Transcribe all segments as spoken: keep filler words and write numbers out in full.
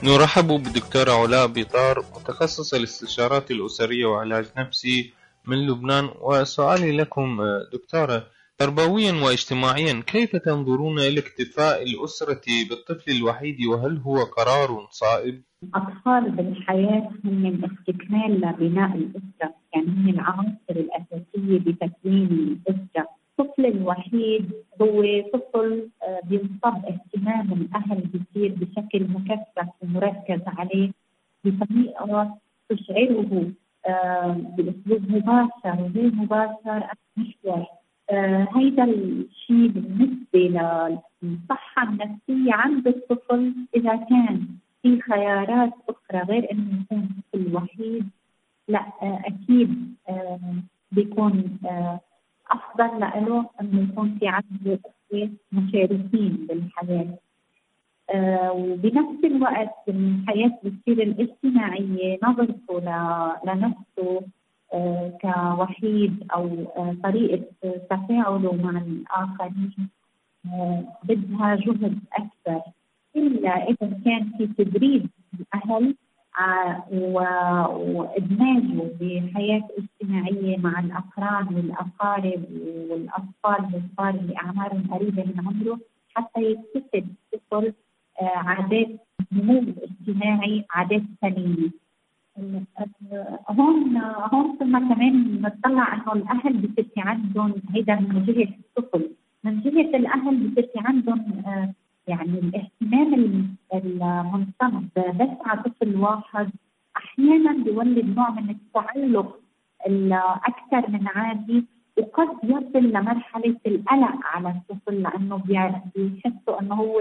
نرحب بالدكتورة علاء بطار، متخصصة الاستشارات الأسرية وعلاج نفسي من لبنان. وسؤالي لكم دكتورة، تربويا واجتماعيا كيف تنظرون إلى اكتفاء الأسرة بالطفل الوحيد، وهل هو قرار صائب؟ الأطفال بالحياة هم استكمال لبناء الأسرة، يعني هم العناصر الأساسية بتكوين الأسرة. الطفل الوحيد هو طفل بينصب اهتمام الأهل بيصير بشكل مكثف ومركز عليه بطريقة تشعره بأسلوب مباشر وغير مباشر محور. هيدا الشيء بالنسبة للصحة النفسية عند الطفل، إذا كان في خيارات أخرى غير إنه يكون طفل وحيد، لا أكيد بيكون أفضل له إنه يكون في عنده أخوة مشاركين بالحياة. وبنفس الوقت الحياة بتصير الاجتماعية نظرته لنفسه كوحيد أو طريقة تفاعله مع الآخرين بدها جهد أكثر، إلا إذا كان في تدريب الأهل وإدماجه بحياة اجتماعية مع الأقران والأقارب والأطفال الصغار اللي أعمارهم قريبة من عمره، حتى يكتسب طفل عادات النمو الاجتماعي، عادات سليمة. هون هون ثم كمان نطلع إنه الأهل بصير في عندهم هيدا من جهة الطفل، من جهة الأهل بصير في عندهم يعني الاهتمام المنصب بس على طفل واحد أحيانا بيولد نوع من التعلق الأكثر من عادي، وقد يصل لمرحلة القلق على الطفل لأنه بيحسوا أنه هو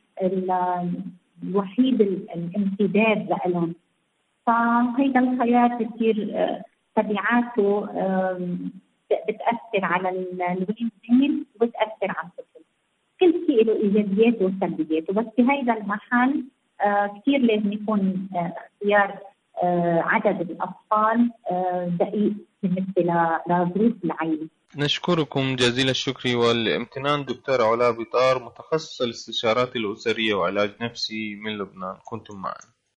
الوحيد الامتداد لهم. فهيدا الخيار بتصير تبعاته بتأثر على الوالدين وبتأثر على الطفل. كل شيء له إيجابيات وسلبيات، بس في هيدا المحل آه كثير لازم يكون آه اختيار آه عدد الأطفال آه دقيق بالنسبة لظروف العائلة. نشكركم جزيل الشكر والامتنان دكتورة علاء بطار، متخصصة الاستشارات الأسرية وعلاج نفسي من لبنان، كنتم معنا.